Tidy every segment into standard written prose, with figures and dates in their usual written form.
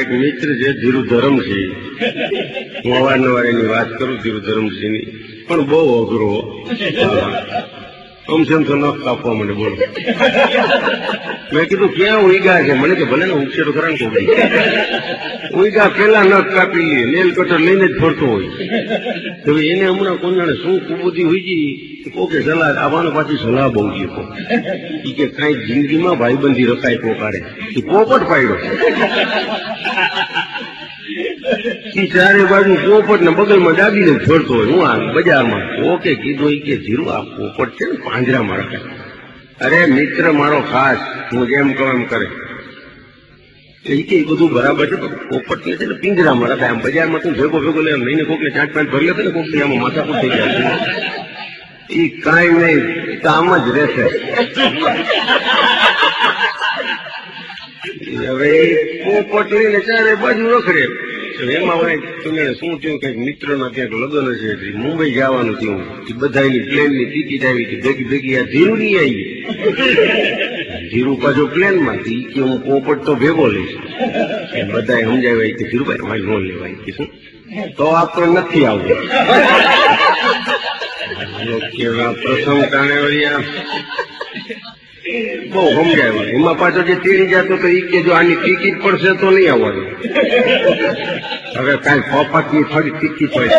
એક મિત્ર છે ધીરુ ધરમસિંહ, હું અવારનવાર એની વાત કરું ધીરુ ધરમસિંહની, પણ બહુ અઘરો. આમ તો નખ કાપવા મને બોલો. મેં કીધું ક્યાં ઉઈગા છે? મને કે ભલે ને ઉછેરો ખરા ને ઉઈગા પેલા નખ કાપી લે, નેલ કટર લઈને જ ફરતો હોય. હવે એને હમણાં કોણ જાણે શું કુબુદ્ધિ હોય છે, કોકે સલાહ આવવાનો પાછી સલાહ બહુ છે. કે કઈ જિંદગીમાં ભાઈબંધી રખાય પોકારે પોપટ પાડ્યો. ચારે બાજુ પોપટ ને બગલમાં દાબીને ફરતો હોય. હું આ બજારમાં ઓકે કીધું કે ધીરું આ પોપટ છે ને પાંજરામાં રખાય. અરે મિત્ર મારો ખાસ, હું જેમ કહું એમ કરે. કે બધું બરાબર છે, પોપટ છે ને પિંજરામાં રખાય. આમ બજારમાં તું ભેગો ભેગો લઈને કોકને 4-5 ભરી લેતો ને કોક આમાં માથાકૂટ થઈ જાય. એ કાંઈ નહીં, કામ જ રહેશે. હવે પોપટ લઈને ચારે બાજુ રખડે. એમાં હોય તમે શું થયું, કઈક મિત્ર ના ક્યાંક લગ્ન છે, મુંબઈ જવાનું થયું. બધાની પ્લેન ની ટિકિટ આવી હતી ભેગી ભેગી. આ ધીરું નહીં આવી. ધીરું પાછો પ્લેન માંથી કે હું પોપટ તો ભેગો લઈશ. બધા સમજાવ્યા કે ધીરુભાઈ મારી નો લેવાય કે શું, તો આપણે નથી આવવું. પ્રથમ કારણે વળ્યા બહુ સમજાવ્યું. એમાં પાછો જે તેડી જતો તો એ કે જો આની ટિકિટ પડશે તો નહીં આવવાનું. હવે કઈ પોપટ ની થોડી ટિકિટ હોય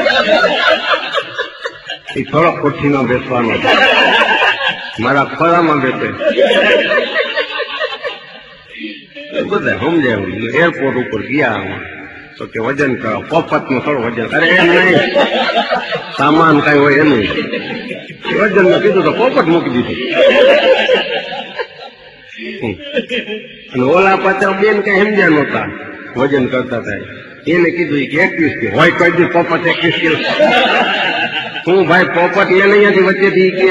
એ થોડો કોઠીમાં બેસવાનો, મારા ખોળામાં બેસે. બધા સમજાવ્યું. એરપોર્ટ ઉપર ગયા તો કે વજન કરો, પોપટ નું થોડું વજન. અરે એમ નહીં, સામાન કઈ હોય એનું વજન માં કીધું તો પોપટ મૂકી દીધું. અને ઓલા પાછા બેન કઈ સમજ્યા નહોતા, વજન કરતા થાય. એને કીધું કે 21 કિલો હોય, કહી દીધું પોપટ 21 કિલો. હું ભાઈ પોપટ લે અહીંયાથી વચ્ચેથી કે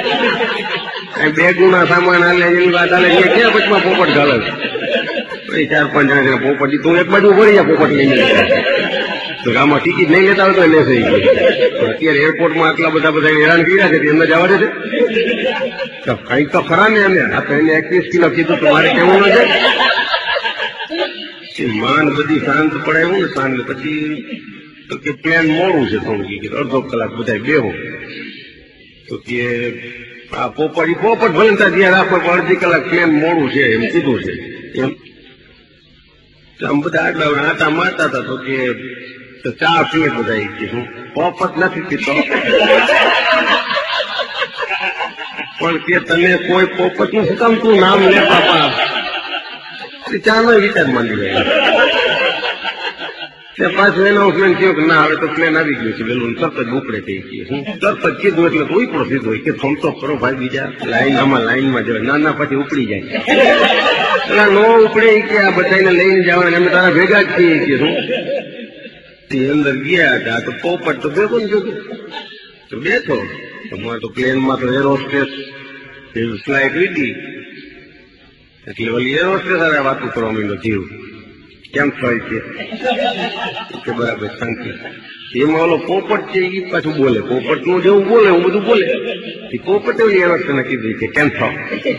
2 ગુણા સામાન હાલે એની વાત હાલે. ક્યાં વચમાં પોપટ ગાલે? 4-5 જણા પોપટ. તું એક બાજુ ભરી જા પોપટ લઈને. તો આમાં ટિકિટ નહીં લેતા હોય તો લેશે. અત્યારે એરપોર્ટમાં આટલા બધા હેરાન કર્યા છે, એમને જવા દે છે કઈક તો ખરા ને એમને. આ તો એને 21 કિલો કીધું તો મારે કેવું ન છે. માન બધી શાંત પડાયું ને શાંત. પછી તો કે પ્લેન મોડું છે થોડું, કે અડધો કલાક બધા બેહો. તો કે આ પોપટ ભલે ત્યાં રાખો પણ અડધી કલાક પ્લેન મોડું છે એમ કીધું છે. એમ આમ બધા આટલા આટા મારતા હતા. તો કે ચા પીએ બધા. કે હું પોપટ નથી પીતો, પણ કે તને કોઈ પોપટ નું શું કામ તું નામ લે બાપા? ચા નો વિચાર માંડી ગયો. પાછું એનાઉન્સમેન્ટ થયું કે ના હવે તો પ્લેન આવી ગયું છે વેલું, તરત જ ઉપડે થઈ ગયું. હું તરત જ કીધું એટલે કોઈ પણ સીધું હોય કે થમતો કરો ભાઈ, બીજા લાઈનમાં જવાય. નાના પછી ઉપડી જાય. એટલે નો ઉપડે કે આ બધાને લઈને જવાના, અમે તારા ભેગા જ છીએ કે શું. અંદર ગયા હતા તો પોપટ તો ભેગો ને જોયું તો બેઠો. તમારે તો પ્લેનમાં તો એરોસ્ટેસ ફ્લાઇટ લીધી એટલે ઓલી એરોસ્ટેસ આવે વાતો કરવા માંડ્યો. જીવ કેમ થાય છે બરાબર શાંતિ. એમાં ઓલો પોપટ છે એ પાછું બોલે, પોપટ નું જેવું બોલે હું બધું બોલે. પોપટે એરોસ્ટેસને કીધું કે કેમ થાવ.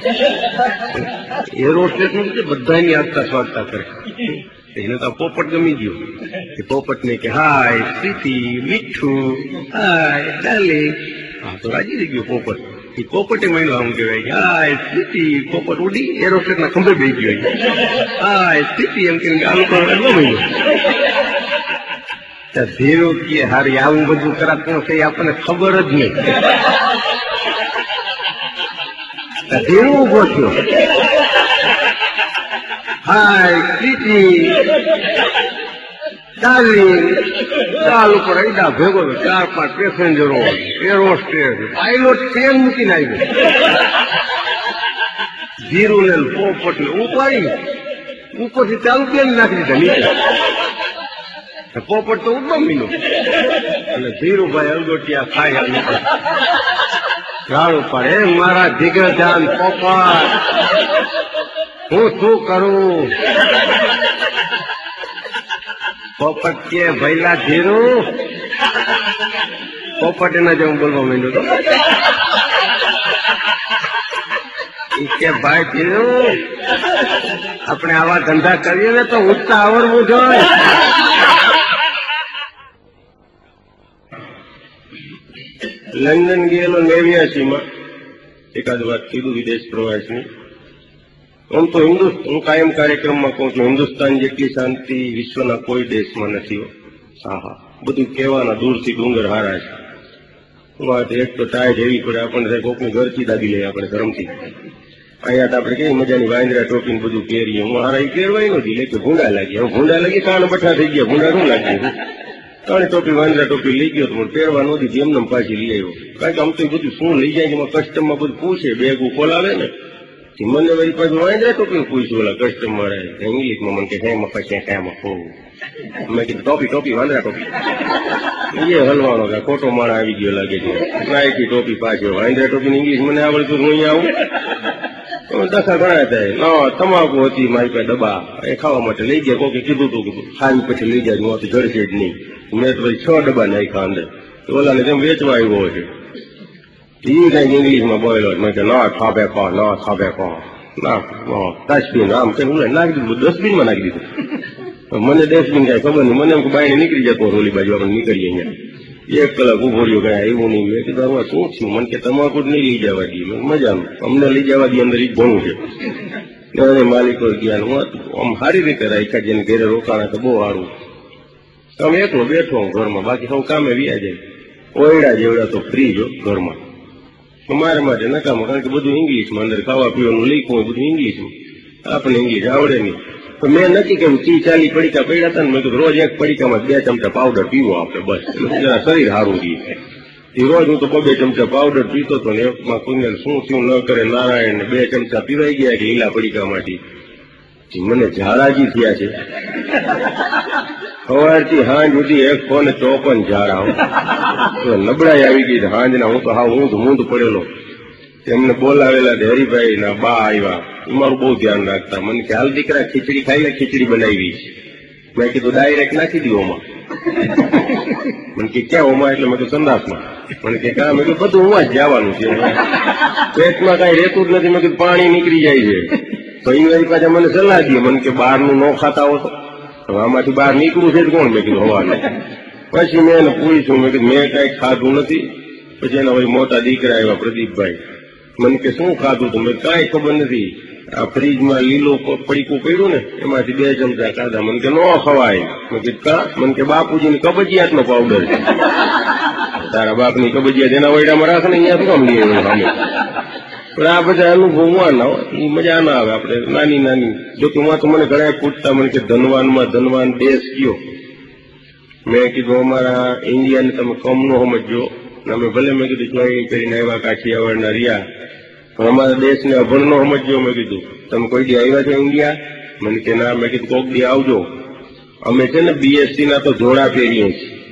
એરોસ્ટેસ નું બધાની આગતા સ્વાગતા કરે. એને તો પોપટ ગમી ગયો. પોપટ ને કે હાય પ્રીતિ મીઠું, હાય ડાર્લિંગ. હા તો રાજી થઈ ગયો પોપટ. એ પોપટે મળ્યો આમ કહેવાય હાય પ્રીતિ. પોપટ ઉડી એરોસ્ટેસ ના ખંભે બેસી ગયો. હાય પ્રીતિ એમ કે ગાલું પણ મળ્યો. ધીરું કે હારી આવું બધું કરાતું છે આપણને ખબર જ નહીં. ધીરું ઉભો થયો. Hi Preeti darling. ચાલ ઉપર એડા ભેગો 4-5 પેસેન્જરો, એરોસ્ટેસ, પાયલોટ ટ્રેન મૂકીને આવ્યો. ધીરું ને પોપટ ને ઉપાડી ઉપરથી ચાલુ પ્લેન નાખી દીધા નીચે. પોપટ તો ઉડમીનો અને ધીરુભાઈ અલગોટિયા ખાય ગાળું પડે. મારા જીગર જાન પોપટ, હું શું કરું? પોપટ કે ભૈલા ધીરું. પોપટ એના જેવું બોલવા માંડ્યો તો કે ભાઈ ધીરું આપણે આવા ધંધા કરીએ ને તો ઉઠતા આવડવું જોઈએ. લંડન ગયેલો 89માં એકાદ વાત કીધું વિદેશ પ્રવાસની. આમ તો હું કાયમ કાર્યક્રમમાં કહું છું, હિન્દુસ્તાન જેટલી શાંતિ વિશ્વના કોઈ દેશમાં નથી. હા, બધું કહેવાના દૂરથી ડુંગર હારા છે. વાત એક તો ટાઈટ એવી પડે આપણને, કોકની ઘરથી દાબી લઈએ આપણે ધર્મથી. અહીંયા તો આપણે કેવી મજાની વાંદરા ટોપી ને બધું પહેરીએ. હું હારા એ પહેરવાય નથી, એટલે ભૂંડા લાગી. હવે ભૂંડા લાગી કાન બઠા થઈ ગયા, ભૂંડા શું લાગી? ત્રણ ટોપી વાંદરા ટોપી લઈ ગયો તો પહેરવા નહોતી, એમને પાછી લઈ આવ્યો. કારણ કે આમ તો બધું શું લઈ જાય એમાં કસ્ટમમાં બધું પૂછે, બેગું ખોલાવે ને. મને વળી પાછું વાંદરા ટોપી પૂછ્યું ઓલા કસ્ટમર ઇંગ્લિશમાં. મને કે હેમાં પછી ક્યાંમાં ખોવું. મેં કીધું ટોપી વાંદરા ટોપી. એ હલવાનો ખોટો માણા આવી ગયો લાગે છે. નાયકી ટોપી પાછો વાંદરા ટોપી ઇંગ્લિશ મને આવડતું, હું અહીંયા આવું દખા ઘણા થાય. તમાકુ હતી મારી પાસે ડબ્બા, એ ખાવા માટે લઈ ગયા. કોકે કીધું તું કીધું ખાઈ પછી લઈ જાય, હું જડશે જ નહીં. મેં તો પછી 6 ડબ્બા નાખ્યા અંદર. ઓલાને જેમ વેચવા આવ્યો છે એ કઈક ઇંગ્લિશમાં બોલ્યો. મેં કે ના ખાબે કહો ના ડસ્ટબિન આમ કઈ નાખી દીધું, ડસ્ટબિનમાં નાખી દીધું. મને ડસ્ટબિન કઈ ખબર નહીં. મને એમ કે બાઈને નીકળી જતો ઓલી બાજુ આપણે નીકળીએ અહીંયા. 1 કલાક ઉભો રહ્યો, કઈ એવું નહીં. મેં કીધું હવે શું થયું? મને કે તમાકુ જ નહીં લઈ જવા દઈએ. મજાનું અમને લઈ જવા દઈએ, અંદર જ ઘણું છે. માલિકો ગયા, હું આમ સારી રીતે રાખ્યા. જેને ઘરે રોકાણા તો બહુ સારું. તમે એકલો બેઠો ઘરમાં, બાકી સૌ કામે વ્યા જાય. ઓયડા જેવડા તો ફ્રી જો ઘરમાં. મારા માટે નકામો, કારણ કે બધું ઇંગ્લિશમાં. અંદર ખાવા પીવાનું લીકું હોય બધું ઇંગ્લિશમાં. આપણને ઇંગ્લિશ આવડે નહીં. તો મેં નક્કી કર્યું 30-40 પડીકા પડ્યા હતા ને, મેં કીધું રોજ એક પડીકામાં 2 ચમચા પાવડર પીવો આપણે, બસ જરા શરીર સારું રહે. એ રોજ હું તો 2 ચમચા પાવડર પીતો હતો ને એકમાં કોઈને શું થયું ન કરે નારાયણ ને 2 ચમચા પીવાઈ ગયા કે લીલા પડીકામાંથી. મને ઝાડાજી થયા છે. સવારથી હાંજ સુધી 1 ફોને 54 ઝાડા. નબળાઈ આવી ગઈ હાંજના. હું તો હાવ ઊંધ પડેલો. એમને બોલાવેલા હરિભાઈ ના બા આવ્યા. મારું બહુ ધ્યાન રાખતા. મને કે હાલ દીકરા ખીચડી ખાઈ લે, ખીચડી બનાવી. મેં કીધું ડાયરેક્ટ નાખી દઉં ઓમાં. મને કે ક્યાં ઓમાં? એટલે મેં તો સંદાસમાં. મને કે કા? મેં કીધું બધું ઓમાં જ જવાનું છે, પેટમાં કઈ રહેતું જ નથી. મેં કીધું પાણી નીકળી જાય છે. તો એ પાછા મને સલાહ દે. મને કે બહારનું ન ખાતા હો તો આમાંથી બહાર નીકળવું છે કોણ? મેં કીધું હવાને. પછી મેં એને પૂછ્યું, મેં કીધું મેં કઈ ખાધું નથી. પછી એના વળી મોટા દીકરા આવ્યા પ્રદીપભાઈ. મને કે શું ખાધું તું? મેં કાંઈ ખબર નથી. આ ફ્રીજમાં લીલો પડીકું પડ્યું ને એમાંથી 2 ચમચા ખાધા. મને કે ન ખવાય. મેં કીધું કા? મને કે બાપુજીની કબજિયાતનો પાવડર છે. તારા બાપની કબજિયાત એના વૈડામાં રાખે ને, અહીંયા શું કામ લઈએ સામે? પણ આ બધા અનુભવ ના હોય, એ મજા ના આવે. આપણે નાની જોકે તો મને ઘણા પૂછતા, મને કે ધનવાન દેશ કયો? મેં કીધું અમારા ઇન્ડિયાને તમે કમ નો સમજો. અમે ભલે મેં કીધું ચોઈ કરીને આવ્યા કાઠિયાવાડના રહ્યા, પણ અમારા દેશને અભણ નો સમજો. મેં કીધું તમે કોઈ દી આવ્યા છો ઇન્ડિયા? મને કે ના. મેં કીધું કોક દી આવજો. અમે છે ને BSc ના તો જોડા પહેરીએ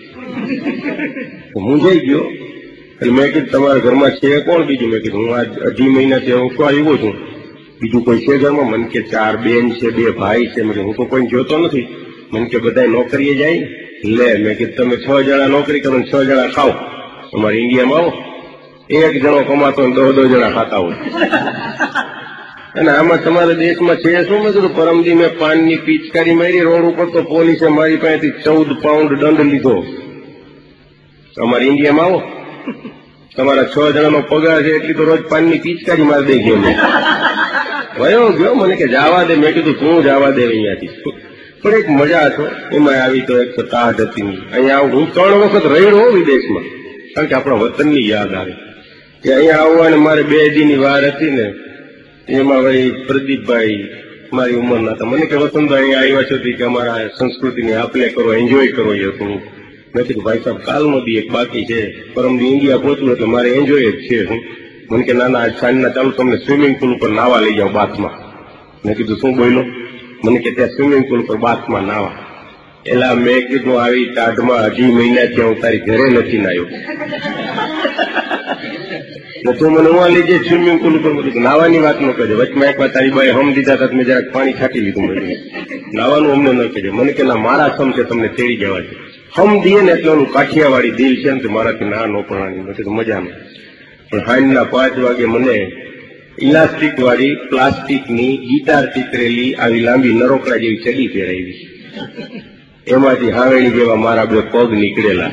છીએ. હું જઈ ગયો. એટલે મેં કીધું તમારા ઘરમાં છે કોણ બીજું? મેં કીધું હું આ 2.5 મહિનાથી હું તો આવ્યો છું, બીજું કોઈ છે ઘરમાં? મને કે 4 બેન છે, 2 ભાઈ છે. મેં હું તો કોઈ જોતો નથી. મને કે બધા નોકરીએ જાય લે. મેં કીધું તમે 6 જણા નોકરી કરો, 6 જણા ખાઓ. અમારે ઇન્ડિયામાં આવો, 1 જણો કમાતો 10 જણા ખાતા હોય. અને આમાં તમારા દેશમાં છે શું? મેં કીધું પરમદી મેં પાનની પિચકારી મારી રોડ ઉપર તો પોલીસે મારી પાસેથી 14 પાઉન્ડ દંડ લીધો. અમારે ઇન્ડિયામાં આવો, તમારા 6 જણાનો પગાર છે એટલી તો રોજ પાનની પિચકારી મારી દઈ ગયો. વયો ગયો. મને કે જવા દે. મેં કીધું તું જવા દે અહીંયાથી. પણ એક મજા હતો એમાં આવી. તો એક તો તાઢ હતી. અહીંયા હું 3 વખત રહ્યો વિદેશમાં, કારણ કે આપણા વતનની યાદ આવે. કે અહીંયા આવવાની મારે 2 દીની વાર હતી ને, એમાં ભાઈ પ્રદીપભાઈ મારી ઉંમરના હતા. મને કે વસંતભાઈ અહીંયા આવ્યા છો કે અમારા સંસ્કૃતિની આપલે કરો, એન્જોય કરો. એ હતું. મેં કીધું ભાઈ સાહેબ કાલનો દી એક બાકી છે, પરમદી ઇન્ડિયા પહોંચવું એટલે મારે એન્જોય જ છે. મને કે ના આજ સાંજના ચાલુ તમને સ્વિમિંગ પુલ ઉપર નાવા લઈ જાઓ બાથમાં. મેં કીધું શું બોલ્યો? મને કે ત્યાં સ્વિમિંગ પુલ પર બાથમાં નાવા. એલા મેં કીધું આવી ટાઢમાં 2 મહિનાથી હું તારી ઘરે નથી નાયો. તું મને હું લઈ જાય સ્વિમિંગ પુલ ઉપર? બધું નાવાની વાત ન કરજે. વચમાં એક વાર તારી બાઈ હમ દીધા હતા, મેં જરાક પાણી છાંટી લીધું. નાવાનું અમને ન કહેજે. મને કે ના મારા સમ છે, તમને તેડી જવા છે. હમ દીએ ને એટલે ઓલું કાઠિયાવાડી દિલ છે ને, મારાથી ના નો પણાની. મેં કીધું મજા નહીં. પણ સાંજના 5 વાગે મને ઇલાસ્ટિક વાળી પ્લાસ્ટિકની ગિટાર ચિતરેલી આવી લાંબી નરોકડા જેવી ચડી પહેરાવી, એમાંથી હાવેણી જેવા મારા બે પગ નીકળેલા.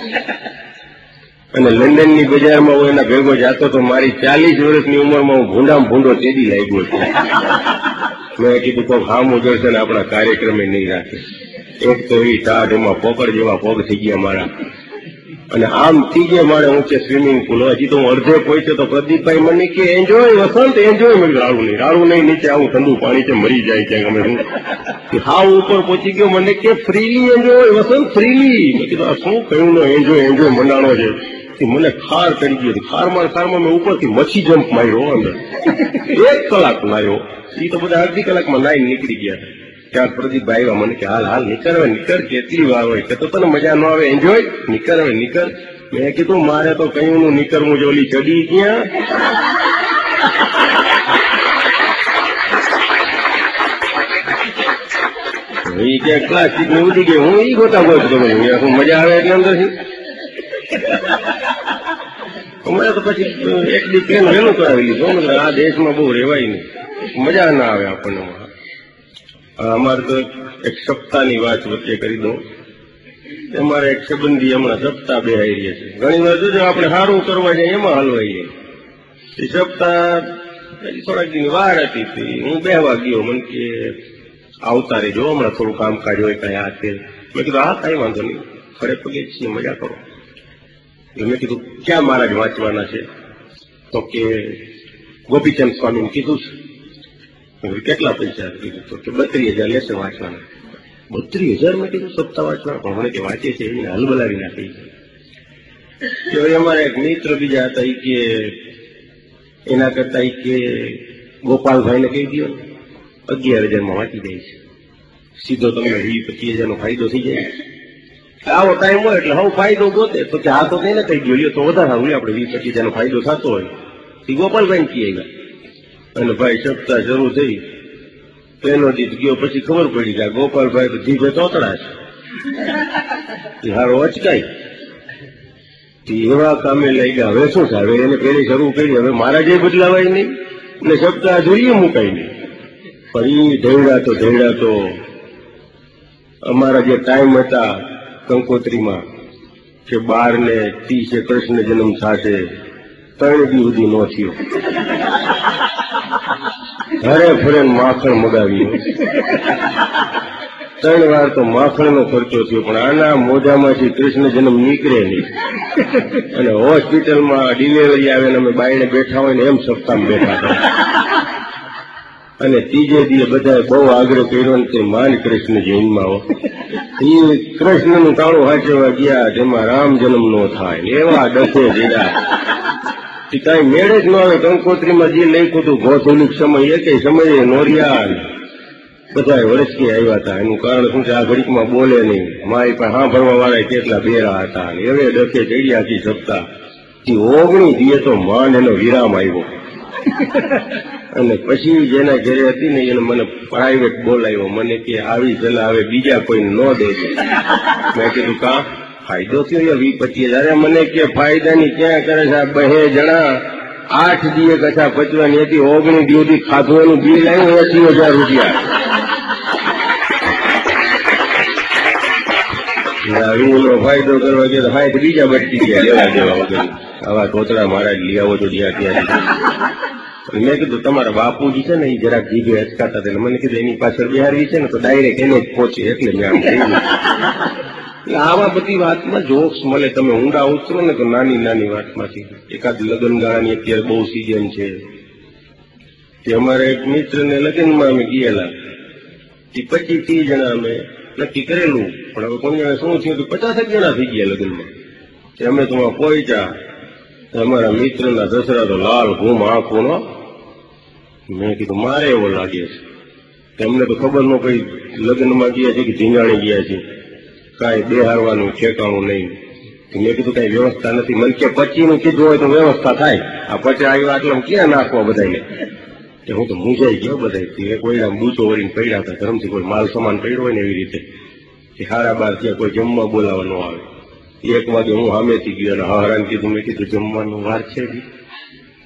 અને લંડનની બજારમાં હું એના ભેગો જાતો તો મારી 40 વર્ષની ઉંમરમાં હું ભૂંડામાં ભૂંડો ચેડી લાગ્યો છું. મેં કીધું કોક હામું જશે ને આપણા કાર્યક્રમે નહીં રાખે. એક તો એવી ટાઢ, એમાં પોકળ જેવા પગ થઈ ગયા મારા. અને આમ ત્રીજે માળે ઊંચે સ્વિમિંગ પુલ. હજી તો હું અડધે પહોંચ્યો તો પ્રદીપભાઈ મને કે એન્જોય વસંત એન્જોય. મેં રાડું નહીં નીચે આવું ઠંડુ પાણી છે મરી જાય ક્યાંક અમે હું. હાવ ઉપર પહોંચી ગયો, મને કે ફ્રીલી એન્જોય વસંત ફ્રીલી. મેં કીધું શું કહ્યું નો એન્જોય મંડાણો છે. મને ખાર કરી ગયો. ખારમાં મેં ઉપરથી મચ્છી જમ્પ માર્યો અંદર. 1 કલાક માર્યો. એ તો બધા અડધી કલાકમાં નાઈ નીકળી ગયા. ત્યાં પ્રદીપભાઈ આવ્યા, મને કે હાલ નીકળ કેટલી વાર હોય કે તો તને મજા ન આવે એન્જોય નીકળ. મેં કીધું મારે તો કયું નું નીકળવું છે, ઓલી ચડી ક્યાં. એ ક્યાંક પ્લાસ્ટિક ની ઉડી ગઈ, હું ઈ ગોતા ગોત કરું. હું મજા આવે એટલે અંદરથી. અમારે તો પછી એક દી પ્લેન વહેલું કરાવી લીધું. આ દેશમાં બહુ રેવાય નહીં, મજા ના આવે આપણને. અમારે તો એક સપ્તાહની વાત વચ્ચે કરી દઉં. અમારે એક સંબંધી હમણાં સપ્તાહ બેહાઈ રહ્યા છે. ઘણી વાર જોજો આપણે સારું કરવા જાય એમાં હલવાઈ જાય. એ સપ્તાહ થોડાક દિન વાર હતી, હું બેહવા ગયો. મને કે આવતા રહેજો, હમણાં થોડું કામકાજ હોય કઈ આ તે. મેં કીધું હા કઈ વાંધો નહીં, ખડે પગે છીએ, મજા કરો. મેં કીધું ક્યાં મહારાજ વાંચવાના છે? તો કે ગોપીચંદ સ્વામી કીધું છે. કેટલા પૈસા? કીધું તો કે 32,000 લેશે વાંચવાના. 32,000 મેં કીધું સપ્તાહ વાંચવાના? પણ મને કે વાંચે છે એને હલબલાવી નાખી. અમારા એક મિત્ર બીજા હતા, એ કે એના કરતા એ કે ગોપાલભાઈને કહી દો ને 11,000 વાંચી જાય છે. સીધો તમને 20-25,000 નો ફાયદો થઈ જાય. આવો ટાઈમ હોય એટલે હવે ફાયદો ગોતે તો કે આ તો કઈને કહી ગયો લ્યો તો વધારે સારું, આપણે 20-25,000 નો ફાયદો થતો હોય. એ ગોપાલભાઈ કહે ગયા. અને ભાઈ સપ્તાહ શરૂ થઈ, પેલો દીધ ગયો, પછી ખબર પડી કે ગોપાલભાઈ તો જીભે તોતડા છે. હારો અચકાય એવા કામે લઈ ગયા. હવે શું થાય? એને પેલી શરૂ કરી, હવે મારા જે બદલાવાય નહીં ને સપ્તાહ જોઈએ મુકાય નહીં. પણ એ ધૈડા તો અમારા જે ટાઈમ હતા કંકોત્રીમાં કે 12:30 કૃષ્ણ જન્મ થશે, 3 દી સુધી ન થયો. ઘરે ફરે માખણ મગાવ્યું. 3 વાર તો માખણનો ખર્ચો થયો, પણ આના મોઢામાંથી કૃષ્ણ જન્મ નીકળે નહીં. અને હોસ્પિટલમાં ડિલિવરી આવે ને અમે બાયણે બેઠા હોય ને એમ સપ્તાહ બેઠા હતા. અને ત્રીજે દીએ બધા બહુ આગ્રહ કર્યો ને તે માન કૃષ્ણ જન્માવો. એ કૃષ્ણનું તાળું હાચવા ગયા, જેમાં રામ જન્મ નો થાય. એવા ડખે દીધા કઈ મેળે જ ન આવે. કંકોત્રીમાં જે લખ્યું હતું ગોધુલિક સમય, એક સમયે નોરિયા બધા વરસકી આવ્યા હતા. એનું કારણ શું છે? આ ઘડીકમાં બોલે નહીં. મારી પાસે સાંભળવા વાળા કેટલા બેરા હતા. હવે ડખે ચડ્યા થી સપ્તાહ 19 દીએ તો માંડ એનો વિરામ આવ્યો. અને પછી જેના ઘરે હતી ને એને મને પ્રાઇવેટ બોલાવ્યો. મને કે આવી સલાહ હવે બીજા કોઈને ન દેજો. મેં કીધું કા ફાયદો થયો 20-25,000? મને કે ફાયદાની ક્યાં કરે છે? 2 જણા 8 દીએ કથા પચવાની હતી, 19 દી સુધી ખાધવાનું બિલ આવ્યું 80,000 રૂપિયા. ફાયદો કરવા ગયો હાય બીજા બચતી ગયા લેવા દેવા વગર. આવા તોતરા મારા લઈ આવો છો જ્યાં ત્યાં. મેં કીધું તમારા બાપુજી છે ને એ જરાક જીભે અચકાતા હતા. મને કીધું એની પાછળ બિહારવી છે ને તો ડાયરેક્ટ એને જ પહોંચે, એટલે મેં આમ કહ્યું. આવા બધી વાતમાં જોક્સ મળે. તમે ઊંડા ઉતરો ને તો નાની વાતમાંથી. એકાદ લગ્ન ગાળાની અત્યારે બહુ સિઝન છે. કે અમારે એક મિત્રને લગ્નમાં અમે ગયેલા, 25-30 જણા અમે નક્કી કરેલું. પણ હવે કોઈ શું થયું કે 50 જણા થઈ ગયા લગ્નમાં. અમે તો પહોંચ્યા, અમારા મિત્રના દસરા તો લાલ ઘૂમ આંખો નો. મેં કીધું મારે એવો લાગે છે. અમને તો ખબર ન કઈ લગ્નમાં ગયા છે કે ઝીંગાણી ગયા છે, કાંઈ બેહારવાનું ઠેકાણું નહીં. મેં કીધું કઈ વ્યવસ્થા નથી. મને કે 25 નું કીધું હોય તો વ્યવસ્થા થાય. આ 50 આવ્યા એટલે ક્યાં નાખવા બધાને? હું તો મૂંઝાઈ ગયો. બધા કોઈ બૂચો વળીને પડ્યા હતા, ધર્મથી કોઈ માલ સામાન પડ્યો હોય ને એવી રીતે. કે 12:30 ત્યાં કોઈ જમવા બોલાવા ન આવે. 1 વાગે હું સામેથી ગયો અને હરાન કીધું. મેં કીધું જમવાનું વાર છે.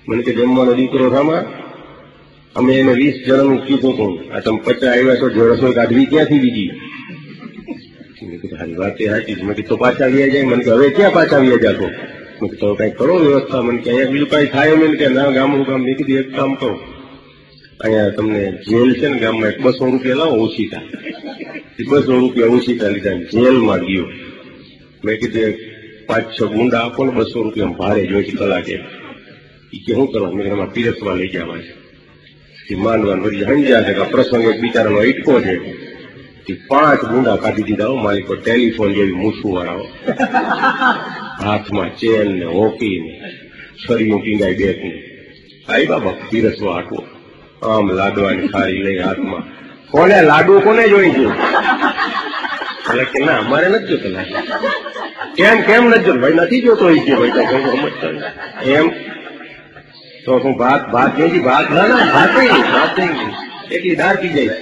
મને કે જમવાનો દીકરો થામાં અમે એને 20 જણાનું કીધું હતું, આ તમે 50 આવ્યા છો, જો રસોઈ કાઢવી ક્યાંથી બીજી? મેં કીધું સારી વાત એ સાચી. મેં કીધું તો પાછા વ્યા જાય? મને કે હવે ક્યાં પાછા વ્યા જાતો? મેં કીધું કઈ કરો વ્યવસ્થા. મને કે અહીંયા બીજું કઈ થાય? મને કે ના, ગામનું કામ. મેં કીધું એક કામ કરો, અહીંયા તમને જેલ છે ને ગામમાં, 200 રૂપિયા લાવો ઓછીતા. 200 રૂપિયા ઓછીતા લીધા, જેલમાં ગયો. મેં કીધું 5-6 ગુંડા આપો ને 200 રૂપિયા ભારે જોઈ છે કલાકે. એ કે શું કરવા? મેં એમાં પીરસવા લઈ જવા છે. માંડવાન વળી હંજા છે કે પ્રસંગ એક બિચારાનો ઈટકો છે. 5 ગુંડા કાઢી દીધા માલિક પર, ટેલિફોન જેવી મૂછું વાળાઓ, હાથમાં ચેન ને હોકી ને છરીઓ ટીંગાઈ બેઠની. આઈ બાબા પીરસવા હાટવો, આમ લાડવાની થાળી લઈ હાથમાં. કોને લાડુ કોને જોઈ છે? એટલે કે ના અમારે નથી જોતો. કેમ નથી જોતો? ભાઈ નથી જોતો એ કે ભાઈ તો સમજતા એમ તો હું ભાત નહીં, ભાત ના ભાત એટલી દાળ પી જાય.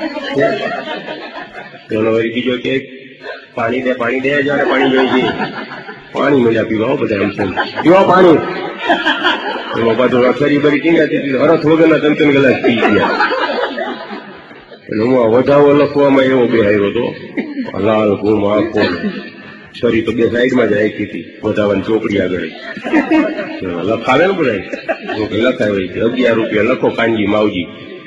પેલો વળી બીજો કે પાણી દે જયારે પાણી જોઈ છે, પાણી મળ્યા પીવા બધા એમ છે, પીવા પાણી. એમાં પાછું રસરી બરી ટીંગાતી હરસ વગરના 3 ગ્લાસ પી ગયા. એટલે હું વધાવો લખવામાં એવો બેહાયો હતો, લાલ ગુમ આખો છરી તો 2 સાઈડમાં જ રાખી હતી, વધાવાની ચોપડી આગળ લખાવે ને બધા લખાવે 11 રૂપિયા લખો કાનજી માવજી.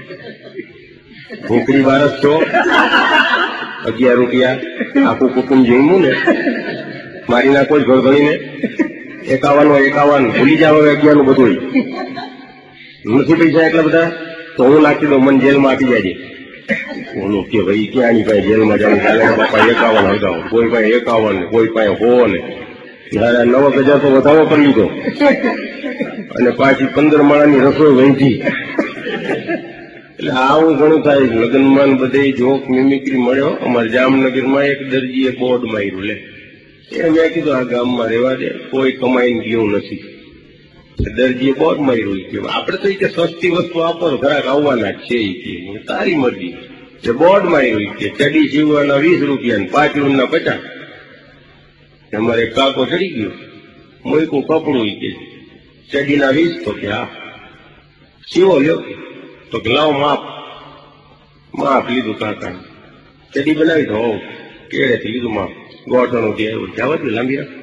ભૂખડી વારસ છો, 11 રૂપિયા આખું કુટુંબ જઈમું ને મારી નાખો જ ઘર ગણીને. 51 ભૂલી જાવ હવે 11 નું બધું નથી પૈસા એટલા બધા, તો હું નાખી દઉં, મને જેલમાં આપી જાય. ઓલું કે ભાઈ ક્યાંની પાસે જેલમાં જવાનું ચાલે? બાપા 51 હગાવો, કોઈ પાસે 51 ને કોઈ પાસે 100 ને 9,000 તો વધારો કરી લીધો, અને પાછી 15 માળાની રસોઈ વહેંચી. એટલે આવું ઘણું થાય. લગ્નમાં બધે જોક મિમિક્રી મળ્યો. અમારા જામનગરમાં એક દરજીએ બોર્ડ માર્યું લે. એ મેં કીધું આ ગામમાં રહેવા દે, કોઈ કમાઈને ગયું નથી. દરજીએ બોર્ડ માર્યું કે આપણે તો કે સસ્તી વસ્તુ આપો, ઘરાક આવવાના જ છે. તારી મરજી. બોર્ડ માર્યું કે ચડી સીવવાના 20 રૂપિયા, 5 રૂમના 50. અમારે કાકો ચડી ગયો, મોયકું કપડું કે ચડીના 20, તો કે હા સીવો લ્યો, તો કે લાવો માપ લીધું કાકા. ચડી બનાવી તો કેળેથી લીધું માપ, ગોઠણું આવ્યું. જવા દે લાંબી રાખ,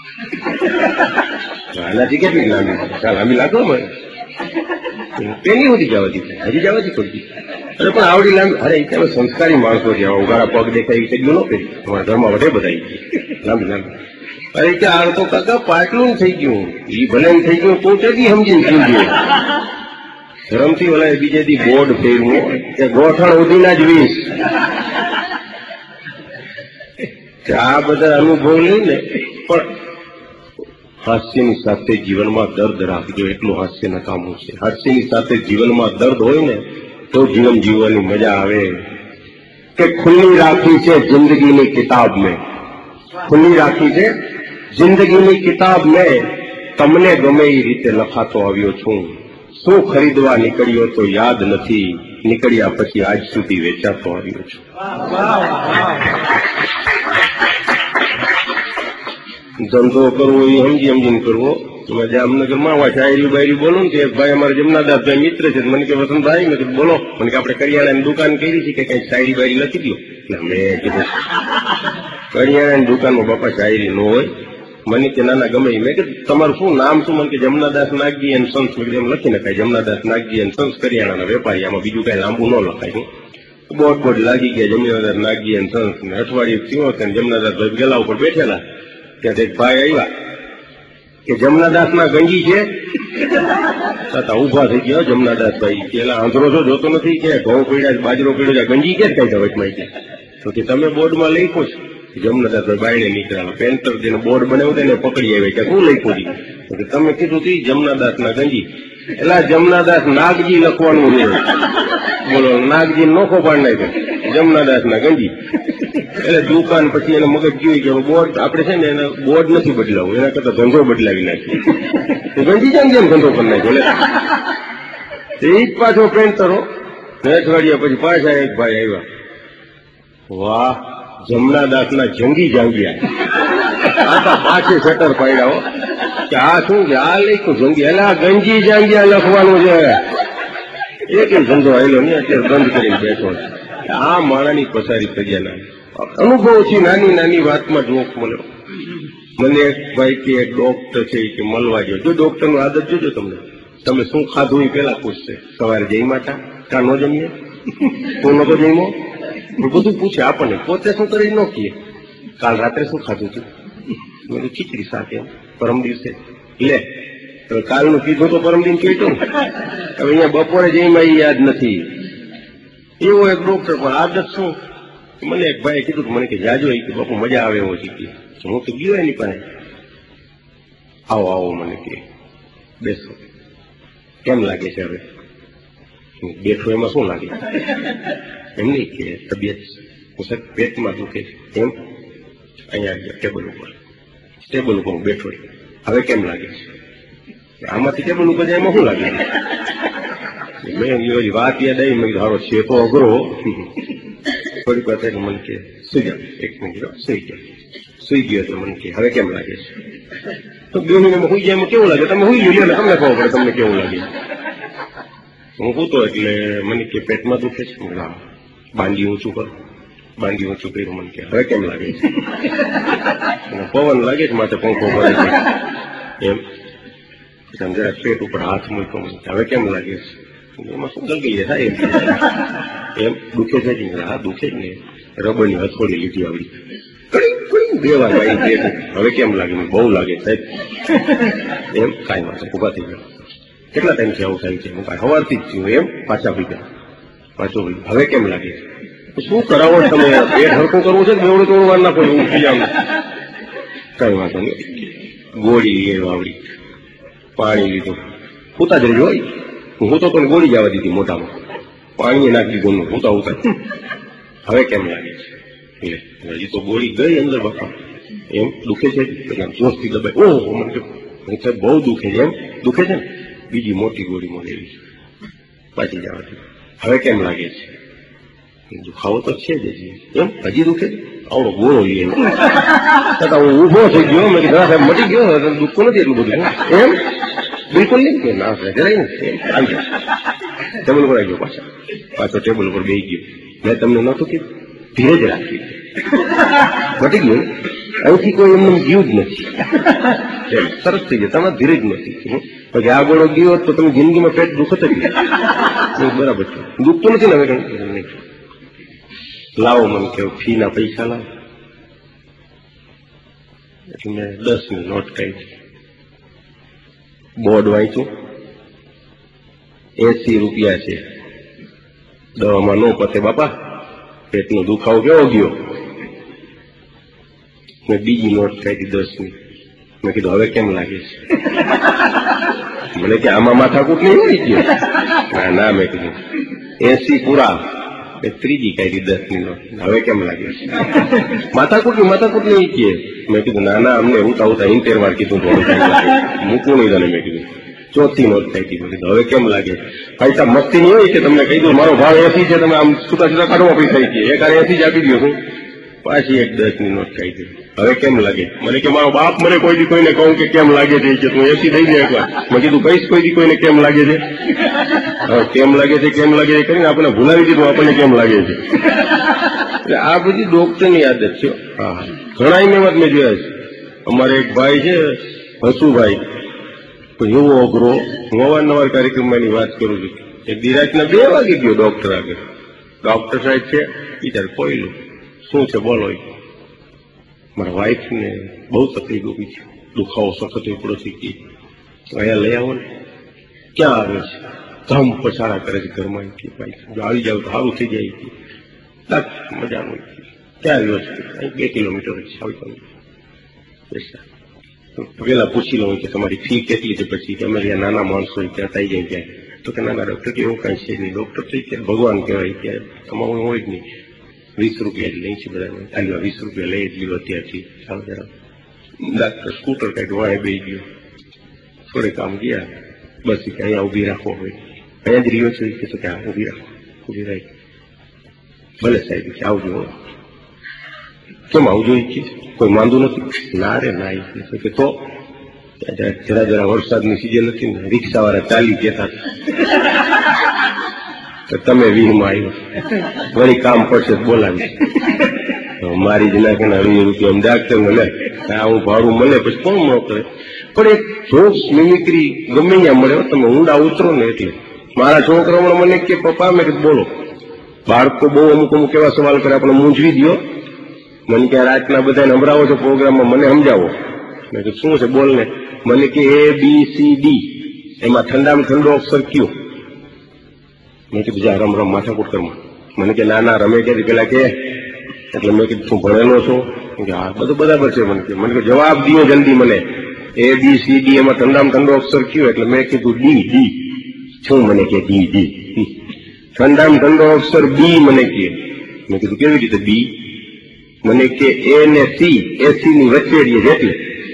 આનાથી કેટલી લાંબી લાગો મને પેલી સુધી જવા દીધી, હજી જવા દી કરતી. અરે પણ આવડી લાંબી, અરે તમે સંસ્કારી માણસો છે, ઉગાડા પગ દેખાય એ ન કરી. તમારા ઘરમાં વધે બધા લાંબી. અરે કે આ તો કાકા પાટલું થઈ ગયું, એ ભલે થઈ ગયું તો તેથી સમજીને સમજ્યું. ધરમથી ઓલા બીજે દી બોર્ડ ફેરવું કે ગોઠણ સુધીના જ 20. આ બધા અનુભવ લઈને પણ હાસ્યની સાથે જીવનમાં દર્દ રાખજો, એટલું હાસ્ય નકામું છે. હાસ્યની સાથે જીવનમાં દર્દ હોય ને તો જીવન જીવવાની મજા આવે. કે ખુલ્લી રાખી છે જિંદગીની કિતાબ મેં, ખુલ્લી રાખી છે જિંદગીની કિતાબ મેં, તમને ગમે એ રીતે લખાતો આવ્યો છું. શું ખરીદવા નીકળ્યો તો યાદ નથી, નીકળ્યા પછી આજ સુધી વેચાતો આવ્યો છું. ધંધો કરવો એ સમજીને કરવો. જામનગરમાં શાયરી બાયરી બોલો ને, એક ભાઈ અમારા જમનાદાસભાઈ મિત્ર છે, મને કે વસંતભાઈ, મેં કીધું બોલો. મને કે આપણે કરિયાણાની દુકાન કરી છે, કે કઈ શાયરી બાયરી લખી દો. એટલે મેં કીધું કરિયાણાની દુકાનમાં બાપા શાયરી ન હોય. મને કે નાના ગમે. મેં કીધું તમારું શું નામ શું? મને કે જમનાદાસ નાગજી એન્ડ સન્સ. મેં કીધું એમ લખી નખાય, જમનાદાસ નાગજી એન્ડ સન્સ કરિયાણાના વેપારી. આમાં બીજું કઈ લાંબુ ન લખાય. બોર્ડ લાગી ગયા જમનાદાસ નાગજી એન્ડ સન્સ ને. અઠવાડિયું થયો છે, જમનાદાસ ભાઈ ગેલા ઉપર બેઠેલા. ત્યાં એક ભાઈ આવ્યા કે જમનાદાસના ગંજી છે. છતાં ઉભા થઈ ગયા જમનાદાસભાઈ. પેલા આંધળો છો જોતો નથી કે ઘઉં પીડ્યા, બાજરો પીડ્યો, ગંજી ક્યાં કઈ વચમાં છે? તો કે તમે બોર્ડમાં લખ્યો છો. જમનાદાસભાઈ બાયણે નીકળ્યા, પેન્ટર જેને બોર્ડ બનાવ્યું તેને પકડી આવ્યા કે શું લખ્યું છે? તમે કીધું હતી જમનાદાસના ગંજી. એટલે જમનાદાસ નાગજી લખવાનું છે. બોલો, નાગજી નોખો પાડ નાખ્યો, જમનાદાસના ગંજી. એટલે દુકાન પછી એને મગજ જોઈ કે બોર્ડ આપણે છે ને એને બોર્ડ નથી બદલાવું, એના કરતા ધંધો બદલાવી નાખીએ. ગંજી જેમ ધંધો કરી નાખ્યો. એટલે એ જ પાછો પેન્ટરો. અઠવાડિયા પછી પાછા એક ભાઈ આવ્યા. વાહ, જમનાદાસના જંગી જાંગિયા. આખા પાછે શટર પાડ્યા. કે આ શું કે આ લખ્યું જંગી એટલે આ ગંજી જાંગિયા લખવાનું છે એક ધંધો આવેલો નહીં અત્યારે બંધ કરીને બેઠો છે આ માણાની પસારી પ્રજાના અનુભવથી નાની નાની વાતમાં જોક મળ્યો મને એક ભાઈ કે એક ડોક્ટર છે કે મળવા જો ડોક્ટરનું આદત જોજો તમને તમે શું ખાધું એ પેલા પૂછશે સવારે જઈ માતા કા ન જમીએ તું નતો જઈમો બધું પૂછે આપણને પોતે શું કરી ન કીએ કાલ રાત્રે શું ખાધું હતું બધું ખીચડી સાથે પરમ દિવસે લે તો કાલનું કીધું તો પરમ દિન કીધું હવે અહીંયા બપોરે જઈમાં એ યાદ નથી એવો એક ડોક્ટર પણ આદત શું મને એક ભાઈ કીધું મને કે જાજો કે બાપુ મજા આવે એવો શીખી હું તો ગયો એની પાસે આવો આવો મને કે બેસો કેમ લાગે છે હવે બેઠો એમાં શું લાગે એમ નહીં કે તબિયત પેટમાં દુખે છે એમ અહીંયા ટેબલ ઉપર બેઠો હવે કેમ લાગે છે આમાંથી ટેબલ ઉપર જાય એમાં શું લાગે મેં વાત યાદ આવી મેં ધારો છે તો અઘરો થોડીક વાત મને કે સુઈ જાવ એક મિનિટ સુઈ ગયો તો મને કે હવે કેમ લાગે છે તો 2 મિનિટમાં સુઈ જાય કેવું લાગે તમે સુઈ ગયો ને તમને ખબર પડે તમને કેવું લાગે હું પૂતો એટલે મને કે પેટમાં દુખે છે બાંધી ઊંચું કર બાંધી ઊંચું કર્યું મને કે હવે કેમ લાગે છે પવન લાગે છે માથે પંખો ભરે છે એમ જરા પેટ ઉપર હાથ મૂક્યો મને હવે કેમ લાગે છે એમાં શું ગલગલી થાય એમ દુખે છે જ હા દુખે જ ને રબરની હથોડી લીધી આવડી દેવા હવે કેમ લાગે બહુ લાગે સાહેબ એમ કાંઈ વાત ઉભા થઈ ગયા કેટલા ટાઈમથી આવું થાય છે હું કાંઈ સવારથી જ થયું એમ પાછો હવે કેમ લાગે છે શું કરાવો તમે પેટ હરખું કરવું છે બેવડું થોડું વાર નાખો એવું થઈ જાવ કઈ વાંધો નહીં ગોળી એ વાવડી પાણી લીધું પૂતા જ રહી હું તો પણ ગોળી જવા દીધી મોટામાં પાણી નાખી દીધું પૂતા હવે કેમ લાગે છે હજી તો ગોળી ગઈ અંદર બાપા એમ દુખે છે જોશથી દબાઈ ઓહો મને સાહેબ બહુ દુખે છે એમ દુખે છે ને બીજી મોટી ગોળી મળેલી પાછી જવાથી હવે કેમ લાગે છે દુખાવો તો છે જ એમ હજી દુખે આવડો ગોળો લઈએ છતાં હું ઉભો થઈ ગયો મેં કીધું સાહેબ મટી ગયો દુખતું નથી એટલું બધું એમ બિલકુલ નહીં કે ના જરાય નથી આવી ગયો ટેબલ ઉપર આવી ગયો પાછો ટેબલ ઉપર બેસી ગયો મેં તમને નહોતું કીધું ધીરજ રાખવી મટી ગયું અહીંથી કોઈ એમને ગયું જ નથી સરસ થઈ ગયું તમારે ધીરજ નથી પછી આ ગોળો ગયો તો તમે જિંદગીમાં પેટ દુખત જ નહીં બરાબર છે દુખતું નથી ને હવે નહીં લાવો મને કે ફી ના પૈસા લાવો એટલે મેં 10ની નોટ કાઢી બોર્ડ વાંચ્યું 80 રૂપિયા છે દવામાં નો પતે બાપા પેટનો દુખાવો કેવો ગયો મેં બીજી નોટ કાઢી 10ની મેં કીધું હવે કેમ લાગે છે મને કે આમાં માથાકૂટ નહીં હોય ગયો ના મેં કીધું 80 પૂરા ત્રીજી કાઢી 10ની નોટ હવે કેમ લાગે છે માથાકૂટ નહીં કે મેં કીધું ના અમને ઉતા 70 વાર કીધું મૂકવું નહીં તને મેં કીધું ચોથી નોટ કાઢી મેં કીધું હવે કેમ લાગે પૈસા મસ્તી નહીં હોય કે તમને કહી દઉં મારો ભાવ 80 છે તમે આમ છૂટા કાઢવા પૈસા છે એક 80 જ આપી દો છું પાછી એક 10ની નોટ કાઢી હવે કેમ લાગે મને કે મારો બાપ મને કોઈ દી કોઈને કહું કે કેમ લાગે છે કે તું 80 થઈ જાય એકવાર મેં કીધું કઈશ કોઈ દી કોઈને કેમ લાગે છે હવે કેમ લાગે છે કરીને આપણે ભૂલાવી દીધું આપણને કેમ લાગે છે એટલે આ બધી ડોક્ટરની આદત છે હા ઘણા મેં જોયા છે અમારે એક ભાઈ છે હસુભાઈ એવો અઘરો હું અવારનવાર કાર્યક્રમમાં એની વાત કરું છું એક રાતના 2 વાગે ગયો ડોક્ટર આગળ ડોક્ટર સાહેબ છે વિચાર કોઈલું શું છે બોલો મારા વાઇફ ને બહુ તકલીફ ઉભી છે દુખાવો સખત ઉપડો થઈ ગઈ અહીંયા લઈ આવો ને ક્યાં આવે છે ધમ પછાડા કરે છે ઘરમાં જો આવી જાવ તો સારું થઈ જાય મજાનું ક્યાં આવ્યો છે 2 કિલોમીટર છે આવી પેલા પૂછી લઉં કે તમારી ફી કેટલી છે પછી કે અમારે નાના માણસો ત્યાં થઈ જાય ક્યાં તો કે નાના ડોક્ટર કે એવું કઈ છે નહીં ડોક્ટર તો કે ભગવાન કહેવાય કે તમારું હોય જ નહીં 20 રૂપિયા લઈ છે બધા 20 રૂપિયા લઈ જ લીધો અત્યારથી ડાક્ટર સ્કૂટર કાઢી વાળે બે ગયો થોડે કામ ગયા બસ કે અહીંયા ઉભી રાખો હોય અહીંયા જ રહ્યો છે કે હા ઉભી રાખો ઉભી રાખી ભલે સાહેબ કે આવજો કેમ આવજો કોઈ માંદું નથી ના રે ના કે તો જરા જરા વરસાદની સિઝન હતી ને, રિક્ષાવાળા ચાલી કહેતા તો તમે વીરમાં આવ્યો, વળી કામ પડશે બોલાવી મારી જ નાખે ને 20 રૂપિયા ડાક્ટર મળે, આવું ભાડું મળે પછી કોણ ન કરે. પણ એક જોક્સ મિમિક્રી ગમે ત્યાં મળે, તમે ઊંડા ઉતરો ને એટલે. મારા છોકરાઓ મને કે પપ્પા મેં કીધું બોલો. બાળકો બહુ અમુક અમુક એવા સવાલ કરે, આપણે મૂંઝવી દો. મને કે રાતના બધાને સંભળાવો છો પ્રોગ્રામમાં, મને સમજાવો. મેં કીધું શું છે બોલ ને. મને કે ABCD એમાં ઠંડામાં ઠંડો અક્ષર કયો? મેં કીધું જા રમ રમ માથાકૂટ કરમાં. મને કે ના રમે ક્યાંથી પેલા કે. એટલે મેં કીધું શું ભણેલો છો? હા બધું બરાબર છે. મને કે જવાબ દો જલ્દી મને. ABCD એમાં ઠંડામાં ઠંડો અક્ષર કયો? એટલે મેં કીધું ડી. શું? મને કે ડી. ઠંડામાં ઠંડો અક્ષર બી મને કે. મેં કીધું કેવી રીતે બી? મને કે A ને C, AC ની વચ્ચે એટલે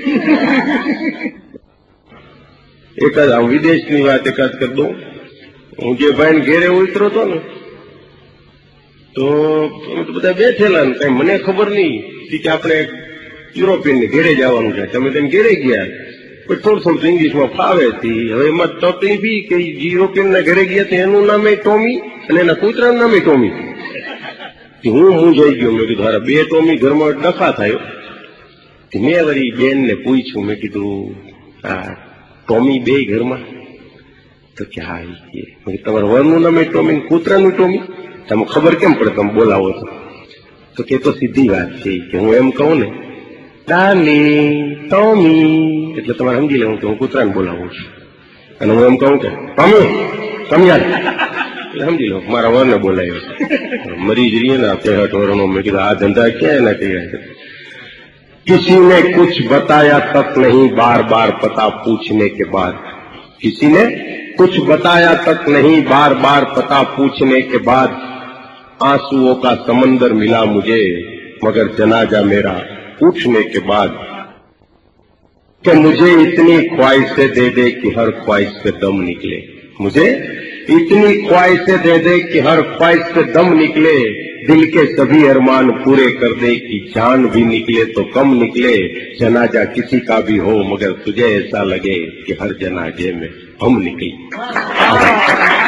એકાદ આમ વિદેશની વાત એકાદ કરી દઉં. હું જે ભાઈ ઘેરે ઉતરો હતો ને તો બધા બેઠેલા ને કઈ મને ખબર નહીં કે આપણે યુરોપિયન ને ઘેરે જવાનું છે. તમે તેને ઘેરે ગયા પણ થોડું ઇંગ્લિશમાં ફાવે હતી. હવે એમાં તકલીફ ઈ કે યુરોપિયન ના ઘરે ગયા તો એનું નામે ટોમી અને એના કૂતરાનું નામે ટોમી. હું મૂંઝાઈ ગયો. મેં કીધું હારા 2 ટોમી ઘરમાં ડખા થયો. મેં વળી બેન ને પૂછ્યું, મેં કીધું આ ટોમી 2 ઘરમાં? તો કે હા. તમારા વરનું નામે ટોમી, કૂતરાનું ટોમી? તમે ખબર કેમ પડે તમે બોલાવો છો? તો કે તો સીધી વાત છે કે હું એમ કહું ને ડાર્લિંગ ટોમી એટલે તમારે સમજી લેવું કે હું કૂતરાને બોલાવું છું. અને હું એમ કહું કે તમે યાર એટલે સમજી લો મારા વરને બોલાવ્યો છે. મરી જ રહીએ ને 63 વર્ષનો. મેં કીધું આ ધંધા ક્યાં એના કર્યા છે? किसी ने कुछ बताया तक नहीं बार बार पता पूछने के बाद, किसी ने कुछ बताया तक नहीं बार बार पता पूछने के बाद, आंसुओं का समंदर मिला मुझे मगर जनाजा मेरा पूछने के बाद, कि मुझे इतनी ख्वाहिशें दे दे कि हर ख्वाहिश पे दम निकले, मुझे इतनी ख्वाहिशें दे दे कि हर ख्वाहिश पे दम निकले, दिल के सभी अरमान पूरे कर दे कि जान भी निकले तो कम निकले, जनाजा किसी का भी हो मगर तुझे ऐसा लगे कि हर जनाजे में हम निकले.